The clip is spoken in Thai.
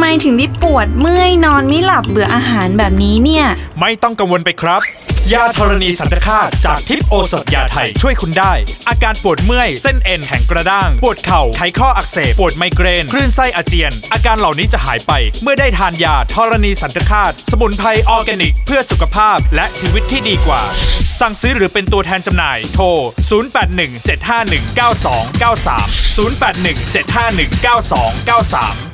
ถึงได้ปวดเมื่อยนอนไม่หลับเบื่ออาหารแบบนี้เนี่ยไม่ต้องกังวลไปครับยาธรณีสันตคาตจากทิพย์โอสถยาไทยช่วยคุณได้อาการปวดเมื่อยเส้นเอ็นแข็งกระด้างปวดเข่าไขข้ออักเสบปวดไมเกรนคลื่นไส้อาเจียนอาการเหล่านี้จะหายไปเมื่อได้ทานยาธรณีสันตคาตสมุนไพรออร์แกนิกเพื่อสุขภาพและชีวิตที่ดีกว่าสั่งซื้อหรือเป็นตัวแทนจำหน่ายโทร0817519293 0817519293